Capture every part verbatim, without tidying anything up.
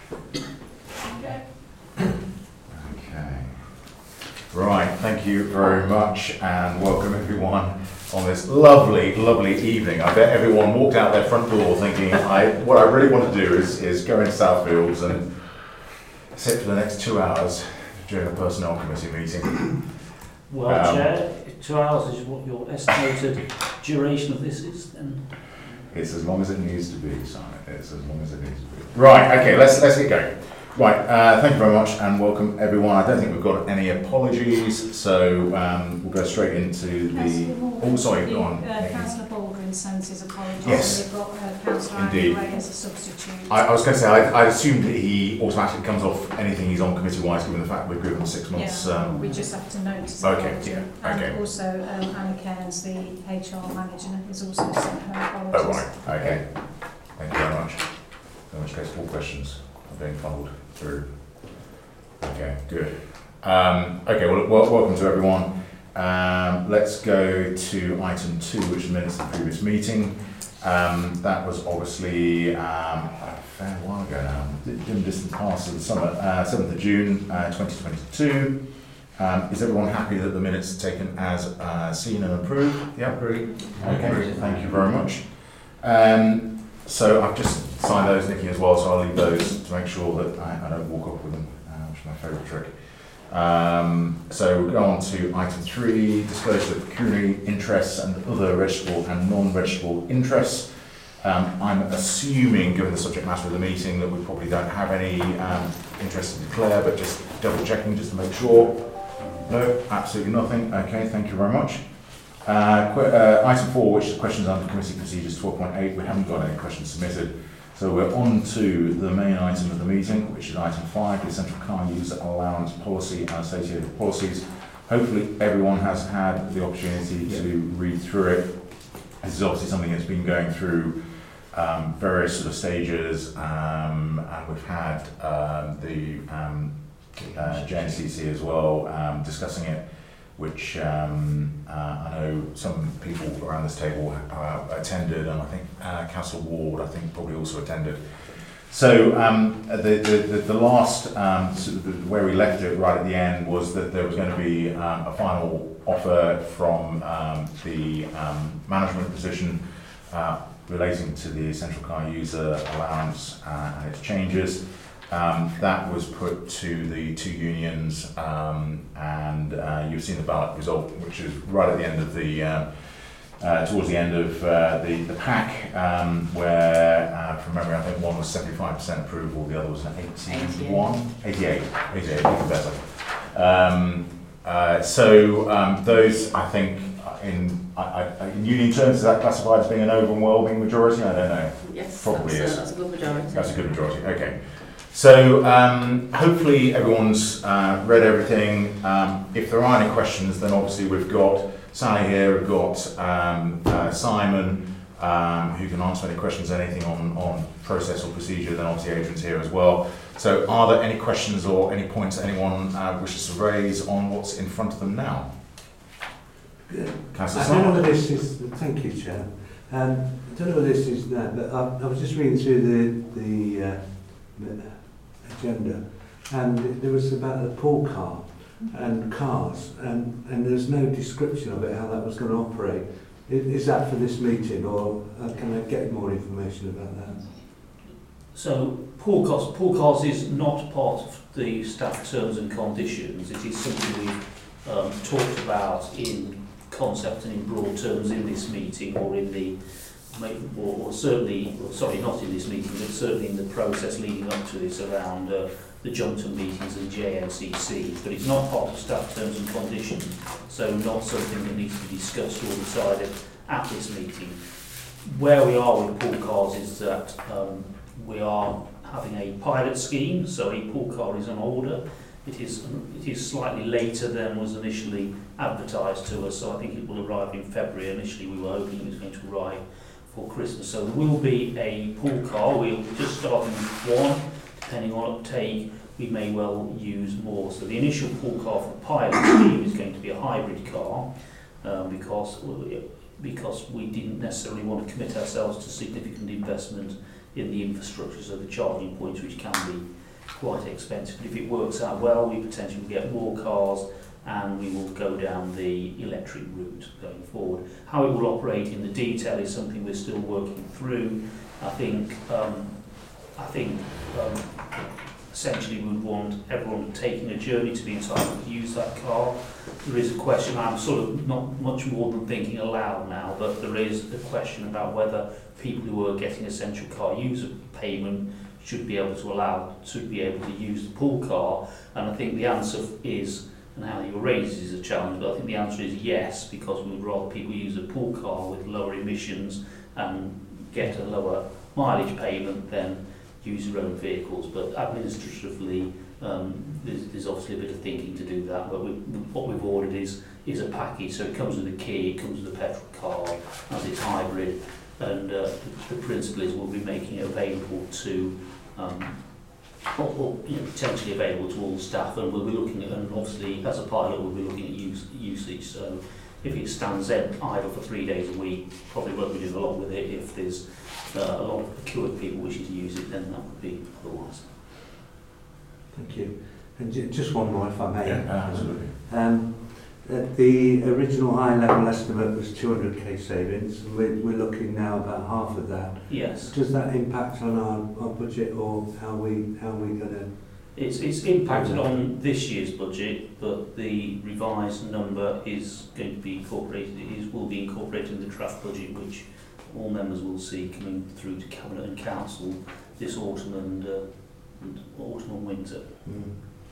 Okay. Okay. Right, thank you very much and welcome everyone on this lovely, lovely evening. I bet everyone walked out their front door thinking, I, what I really want to do is, is go into Southfields and sit for the next two hours during a personnel committee meeting. Well, um, Chair, two hours is what your estimated duration of this is, then? It's as long as it needs to be, Simon. It's as long as it needs to be. Right, okay, let's let's get going. Right, uh, thank you very much and welcome everyone. I don't think we've got any apologies, so um, we'll go straight into the... Oh, sorry, go on. Uh, Councillor Baldwin sends his apologies. Yes. We've got uh, Councillor Andy Gray as a substitute. I, I was going to say, I, I assumed that he automatically comes off anything he's on committee-wise, given the fact we've given him six months. Yeah, um, we just have to notice Okay, apology. yeah, And okay. also um, Anna Cairns, the H R manager, has also sent her apologies. Oh, right, okay. Thank you very much. In which case, all questions are being funneled through. Okay, good. Um, okay, well, well, welcome to everyone. Um, let's go to item two, which is minutes of the previous meeting. Um, that was obviously um, a fair while ago now, dim distant past of the summer, uh, seventh of June, uh, twenty twenty-two. Um, is everyone happy that the minutes are taken as uh, seen and approved? Yeah, agree. Okay, thank you very much. Um, so I've just signed those, Nikki, as well, so I'll leave those to make sure that I, I don't walk off with them, uh, which is my favourite trick. Um, so we'll go on to item three, disclosure of pecuniary interests and other registrable and non-registrable interests. Um, I'm assuming, given the subject matter of the meeting, that we probably don't have any um, interest to declare, but just double checking just to make sure. No, absolutely nothing. Okay, thank you very much. Uh, qu uh, item four, which is questions under committee procedures twelve point eight, we haven't got any questions submitted. So we're on to the main item of the meeting, which is item five, the Essential Car User Allowance Policy and associated policies. Hopefully everyone has had the opportunity yeah. to read through it. This is obviously something that's been going through um, various sort of stages, um, and we've had um, the um, uh, J N C C as well um, discussing it, which um, uh, I know some people around this table uh, attended, and I think uh, Councillor Ward, I think, probably also attended. So um, the, the, the, the last, um, sort of the, where we left it right at the end was that there was going to be um, a final offer from um, the um, management position uh, relating to the Essential Car User Allowance uh, and its changes. Um, that was put to the two unions, um, and uh, you've seen the ballot result, which is right at the end of the, uh, uh, towards the end of uh, the, the pack, um, where, uh, from memory, I think one was seventy-five percent approval, the other was an eighty-one, eighty-eight, eighty-eight, even better. Um, uh, so um, those, I think, in, I, I, in union terms, is that classified as being an overwhelming majority? I don't know. Yes, probably that's, is. A, that's a good majority. That's a good majority, okay. So um, hopefully everyone's uh, read everything. Um, if there are any questions, then obviously we've got Sally here, we've got um, uh, Simon, um, who can answer any questions, anything on, on process or procedure, then obviously Adrian's here as well. So are there any questions or any points anyone uh, wishes to raise on what's in front of them now? Yeah. Councillor I don't know whether this is, thank you, Chair. Um, I don't know whether this is that, but I, I was just reading through the, the, uh, the agenda, and there was about the pool car and cars, and, and there's no description of it, how that was going to operate. Is, is that for this meeting, or uh, can I get more information about that? So, pool cars, pool cars is not part of the staff terms and conditions. It is something we've um, talked about in concept and in broad terms in this meeting, or in the Or, or certainly, or sorry, not in this meeting, but certainly in the process leading up to this around uh, the Johnton meetings and J N C C. But it's not part of staff terms and conditions, so not something that needs to be discussed or decided at this meeting. Where we are with pool cars is that um, we are having a pilot scheme, so a pool car is on order. It is, it is slightly later than was initially advertised to us, so I think it will arrive in February. Initially we were hoping it was going to arrive for Christmas. So there will be a pool car. We'll just starting with one, depending on uptake, we may well use more. So the initial pool car for the pilot scheme is going to be a hybrid car, um, because, because we didn't necessarily want to commit ourselves to significant investment in the infrastructure, so the charging points, which can be quite expensive. But if it works out well, we potentially will get more cars, and we will go down the electric route going forward. How it will operate in the detail is something we're still working through. I think, um, I think um, essentially we would want everyone taking a journey to be entitled to use that car. There is a question, I'm sort of not much more than thinking aloud now, but there is a question about whether people who are getting essential car user payment should be able to allow, should be able to use the pool car. And I think the answer is, and how you raise is a challenge, but I think the answer is yes, because we would rather people use a pool car with lower emissions and get a lower mileage payment than use their own vehicles. But administratively, um, there's, there's obviously a bit of thinking to do that, but we, what we've ordered is is a package, so it comes with a key, it comes with a petrol car, as it's hybrid, and uh, the, the principle is we'll be making it available to um, Or, or you know, potentially available to all the staff, and we'll be looking at, and obviously as a pilot we'll be looking at use, usage. So if it stands idle for three days a week, probably won't be doing a lot with it. If there's uh, a lot of procured people wishing to use it, then that would be otherwise. Thank you. And j just one more, if I may. Yeah, absolutely. Um, uh, the original high-level estimate was two hundred K savings, and we're, we're looking now about half of that. Yes. Does that impact on our, our budget, or how we how we going to? It's it's impacted on this year's budget, but the revised number is going to be incorporated. It is will be incorporated in the draft budget, which all members will see coming through to Cabinet and Council this autumn and, uh, and autumn and winter. Mm.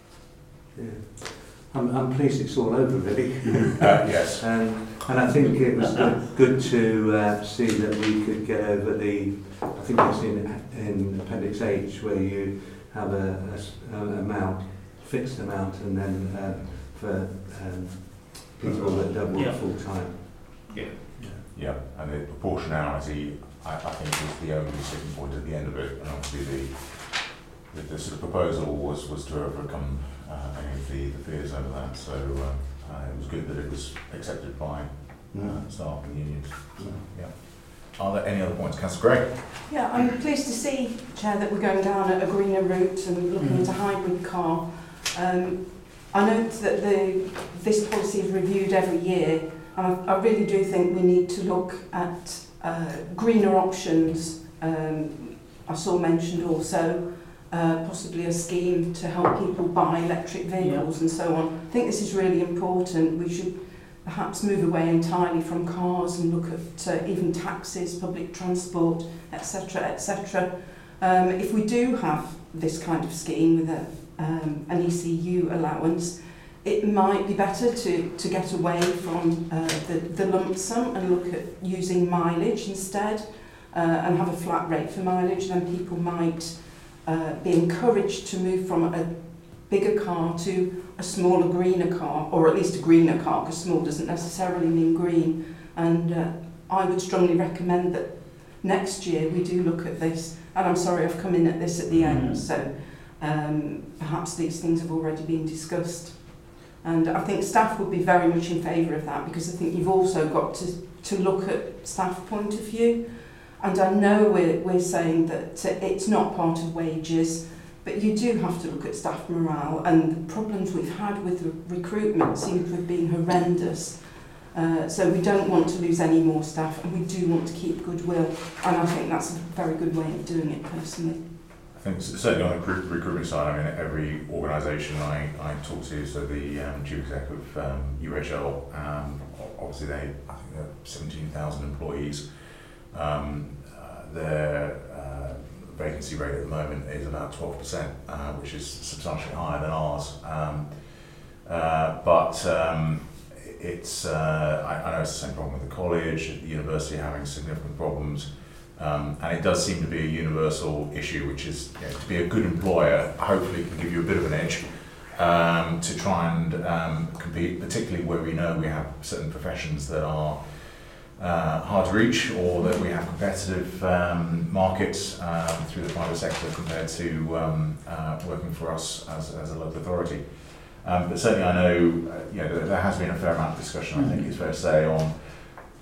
Yeah. I'm, I'm pleased it's all over, really. Uh, yes. Um, and I think it was good, good to uh, see that we could get over the, I think it's in, in Appendix H, where you have a, a s- an amount, fixed amount, and then uh, for um, people that don't work Yeah. full time. Yeah. Yeah. Yeah, and the proportionality, I, I think, was the only sticking point at the end of it, and obviously the the, the sort of proposal was was to overcome uh, any of the, the fears over that. So uh, uh, it was good that it was accepted by uh, staff and unions. So, yeah. Are there any other points, Councillor Gray? Yeah, I'm pleased to see, Chair, that we're going down a greener route and looking at a hybrid car. Um, I note that the, this policy is reviewed every year, and I, I really do think we need to look at uh, greener options. Um, I saw mentioned also uh, possibly a scheme to help people buy electric vehicles and so on. I think this is really important. We should perhaps move away entirely from cars and look at uh, even taxis, public transport, et cetera, et cetera. Um, if we do have this kind of scheme with a, um, an E C U allowance, it might be better to, to get away from uh, the, the lump sum and look at using mileage instead uh, and have a flat rate for mileage. Then people might uh, be encouraged to move from a bigger car to a smaller, greener car, or at least a greener car, because small doesn't necessarily mean green. And uh, I would strongly recommend that next year we do look at this. And I'm sorry I've come in at this at the end, so um, perhaps these things have already been discussed. And I think staff would be very much in favour of that, because I think you've also got to, to look at staff point of view. And I know we're, we're saying that uh, it's not part of wages, but you do have to look at staff morale, and the problems we've had with the recruitment seem to have been horrendous. Uh, so we don't want to lose any more staff, and we do want to keep goodwill, and I think that's a very good way of doing it personally. I think s- certainly on the recruit- recruitment side, I mean, every organisation I, I talk to, so the um, chief exec of um, U H L, um, o- obviously they, I think they're seventeen thousand employees. Um, uh, their uh, vacancy rate at the moment is about twelve percent, uh, which is substantially higher than ours. Um, uh, but um, it's, uh, I, I know it's the same problem with the college, the university having significant problems. Um, and it does seem to be a universal issue, which is, you know, to be a good employer, hopefully can give you a bit of an edge um, to try and um, compete, particularly where we know we have certain professions that are uh, hard to reach, or that we have competitive um, markets um, through the private sector compared to um, uh, working for us as, as a local authority. Um, but certainly I know, uh, you know, there, there has been a fair amount of discussion, I think it's fair to say, on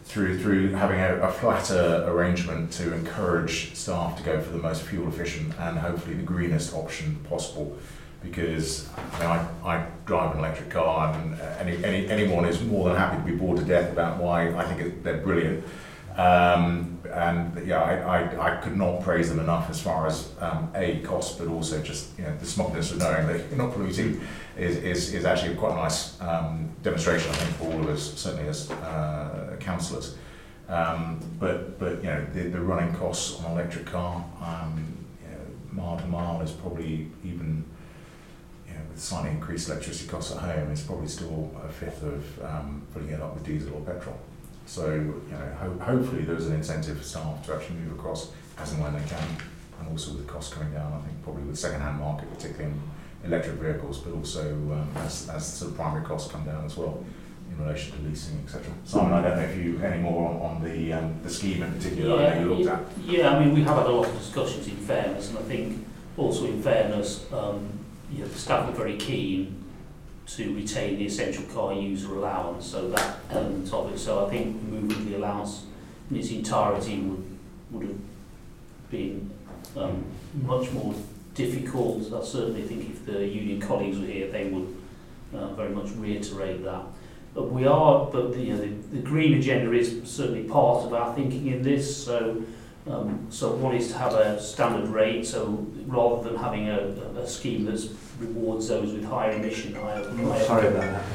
through through having a, a flatter arrangement to encourage staff to go for the most fuel efficient and hopefully the greenest option possible. Because I, mean, I, I drive an electric car, and any, any anyone is more than happy to be bored to death about why I think it, they're brilliant. Um, and yeah, I, I, I could not praise them enough as far as um, a cost, but also just you know the smugness of knowing that you're not polluting is, is, is actually quite a nice um, demonstration, I think, for all of us, certainly as uh, councillors. Um, but but you know the, the running costs on an electric car, um, you know, mile to mile is probably even. With slightly increased electricity costs at home, it's probably still a fifth of um, putting it up with diesel or petrol. So, you know, ho hopefully there's an incentive for staff to actually move across as and when they can, and also with the costs coming down. I think probably with the second-hand market, particularly in electric vehicles, but also um, as as sort of primary costs come down as well in relation to leasing, et cetera. Simon, I don't know if you any more on, on the um, the scheme in particular yeah, that you looked at. Yeah, I mean we have had a lot of discussions in fairness, and I think also in fairness. Um, You know, the staff are very keen to retain the essential car user allowance, so that element of it. So I think removing the allowance in its entirety would would have been um, much more difficult. I certainly think if the union colleagues were here, they would uh, very much reiterate that. But we are, but the, you know, the, the green agenda is certainly part of our thinking in this. So. Um, so one is to have a standard rate, so rather than having a, a, a scheme that rewards those with higher emission, higher... Oh, higher sorry about that.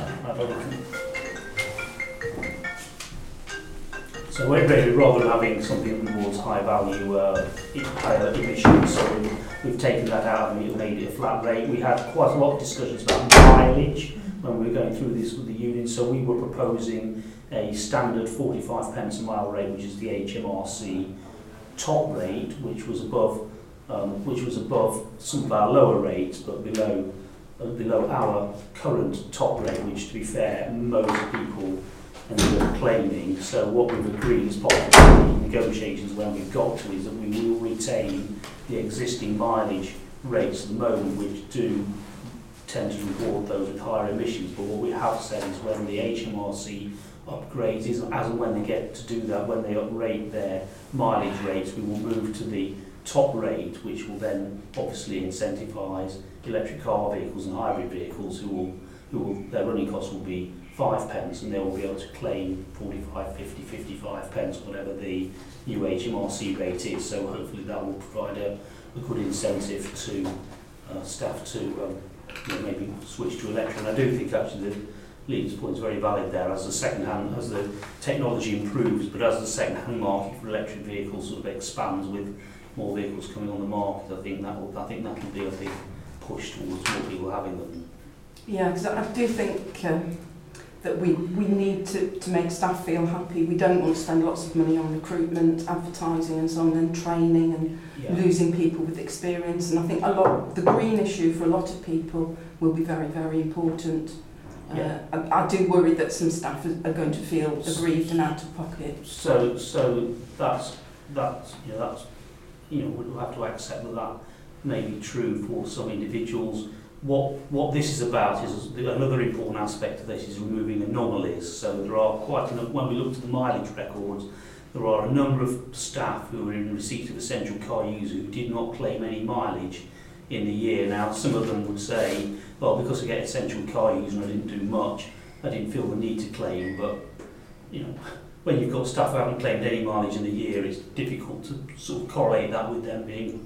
So we're really rather than having something that rewards high value, uh, higher emissions, so we've, we've taken that out and we've made it a flat rate. We had quite a lot of discussions about mileage when we were going through this with the union, so we were proposing a standard forty-five pence a mile rate, which is the H M R C top rate, which was above, um, which was above some of our lower rates, but below, uh, below our current top rate, which, to be fair, most people ended up claiming. So what we've agreed as part of the negotiations when we've got to is that we will retain the existing mileage rates at the moment, which do tend to reward those with higher emissions. But what we have said is when the H M R C upgrades is as and when they get to do that, when they uprate their mileage rates, we will move to the top rate, which will then obviously incentivise electric car vehicles and hybrid vehicles who will, who will, their running costs will be five pence and they will be able to claim forty-five, fifty, fifty-five pence, whatever the new H M R C rate is. So hopefully that will provide a, a good incentive to uh, staff to um, you know, maybe switch to electric. And I do think actually the Leeds point is very valid there. As the second hand, as the technology improves, but as the second hand market for electric vehicles sort of expands with more vehicles coming on the market, I think that will, I think that will be a big push towards more people having them. Yeah, because I do think um, that we we need to to make staff feel happy. We don't want to spend lots of money on recruitment, advertising, and so on, and training and Yeah. losing people with experience. And I think a lot the green issue for a lot of people will be very very important. Yeah. Uh, I, I do worry that some staff are, are going to feel aggrieved and out of pocket. So, so that's that's you know that's you know we'll have to accept that that may be true for some individuals. What what this is about is another important aspect of this is removing anomalies. So there are quite enough, when we look at the mileage records, there are a number of staff who are in receipt of essential car user who did not claim any mileage in the year. Now, some of them would say, well, because I get essential car use and I didn't do much, I didn't feel the need to claim. But, you know, when you've got staff who haven't claimed any mileage in the year, it's difficult to sort of correlate that with them being,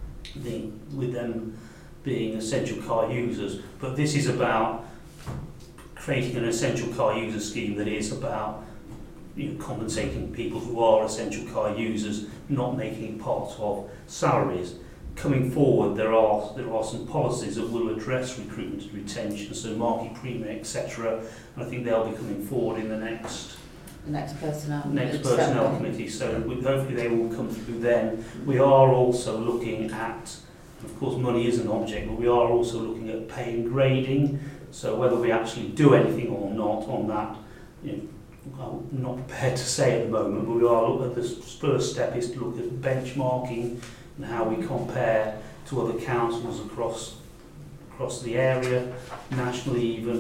being with them being essential car users. But this is about creating an essential car user scheme that is about you know, compensating people who are essential car users, not making it part of salaries. Coming forward, there are there are some policies that will address recruitment and retention, so market premium, et cetera. And I think they'll be coming forward in the next The next personnel, next personnel committee. So we, hopefully they will come through then. We are also looking at, of course, money is an object, but we are also looking at pay and grading. So whether we actually do anything or not on that, you know, I'm not prepared to say at the moment, but we are looking at the first step is to look at benchmarking and how we compare to other councils across across the area, nationally even,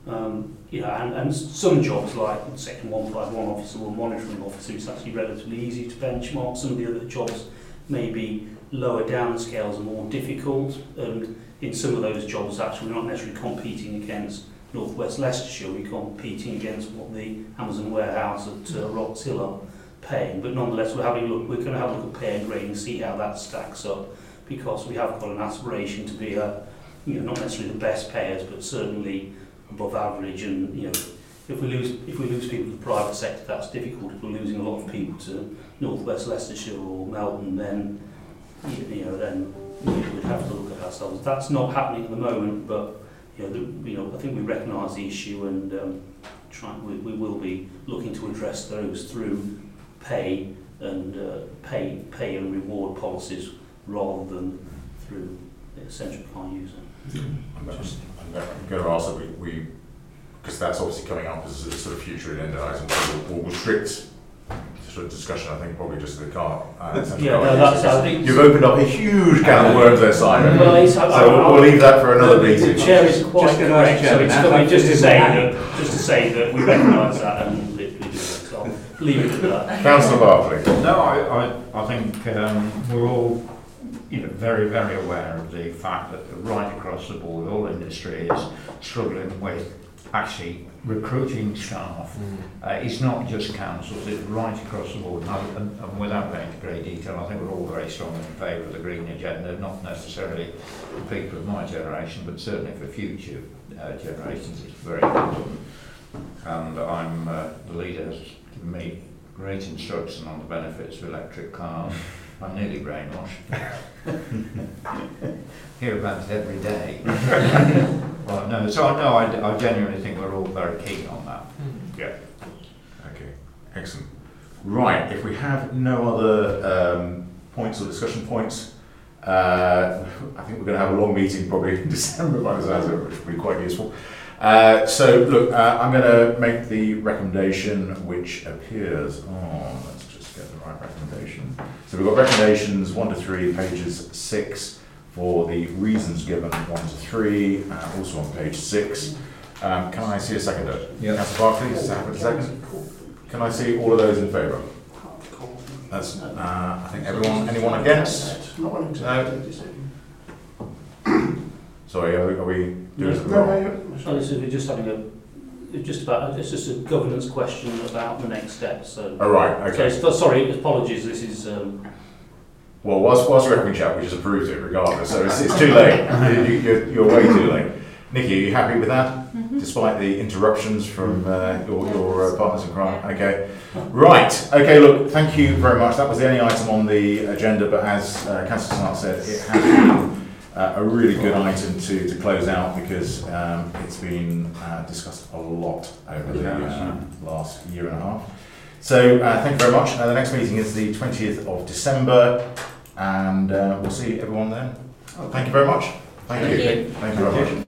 Um, you know, and, and some jobs like Section one fifty-one officer or monitoring officer, it's actually relatively easy to benchmark. Some of the other jobs may be lower down the scales and more difficult, and in some of those jobs actually we're not necessarily competing against North West Leicestershire, we're competing against what the Amazon warehouse at uh, Rocks Hill are paying, but nonetheless we're having a look, we're going to have a look at pay and grade and see how that stacks up, because we have got an aspiration to be a, you know, not necessarily the best payers, but certainly above average. And you know, if we lose if we lose people to the private sector, that's difficult. If we're losing a lot of people to North West Leicestershire or Melbourne, then you know, then we would have to look at ourselves. That's not happening at the moment, but you know, the, you know, I think we recognise the issue, and um, try, we, we will be looking to address those through pay and uh, pay pay and reward policies rather than through essential car user. I'm going to ask that we, we, because that's obviously coming up as a sort of future agenda item, we'll, we'll restrict sort of discussion, I think, probably just the car. Uh, yeah, no, that's, I think you've opened up a huge can of worms there, Simon. Well, it's, so I, we'll, we'll leave that for another the, meeting. The chair is quite just correct, so it's coming just to to say that, just to say that we recognise that and we, we do it. So I'll leave it at that. Councillor Barclay. No, I, I, I think um, we're all, you know, very, very aware of the fact that right across the board, all industry is struggling with actually recruiting staff. Mm. Uh, it's not just councils, it's right across the board. And, and, and without going into great detail, I think we're all very strongly in favour of the green agenda, not necessarily for people of my generation, but certainly for future uh, generations. It's very important. And I'm, uh, the leader has given me great instruction on the benefits of electric cars. I'm nearly brainwashed. Hear about it every day. Well, no, so no, I, I genuinely think we're all very keen on that. Mm. Yeah. Okay. Excellent. Right. If we have no other um, points or discussion points, uh, I think we're going to have a long meeting probably in December by the sounds of it, which will be quite useful. Uh, so look, uh, I'm going to make the recommendation which appears on. Let's just get the right recommendation. So we've got recommendations one to three, pages six. For the reasons given, one to three, uh, also on page six. Um, can I see a seconder? Yeah. Councillor Barclay, is that a second? Can I see all of those in favour? That's, uh, I think everyone, anyone against? No. Sorry, are we, are we doing something wrong? So this is, we're just having a, it's just about, it's just a governance question about the next steps. So. Oh, right, okay. So, it's, sorry, apologies, this is, um, well, whilst, whilst we're having a chat, we just approved it regardless, so it's, it's too late. you, you're, you're way too late. Nikki, are you happy with that? Mm-hmm. Despite the interruptions from uh, your, your uh, partners in crime? Okay. Right, okay, look, thank you very much. That was the only item on the agenda, but as uh, Councillor Snart said, it has been uh, a really good item to, to close out because um, it's been uh, discussed a lot over the uh, last year and a half. So uh, thank you very much. Uh, the next meeting is the twentieth of December, and uh, we'll see everyone then. Thank you very much. Thank, thank you. you. Thank you very much.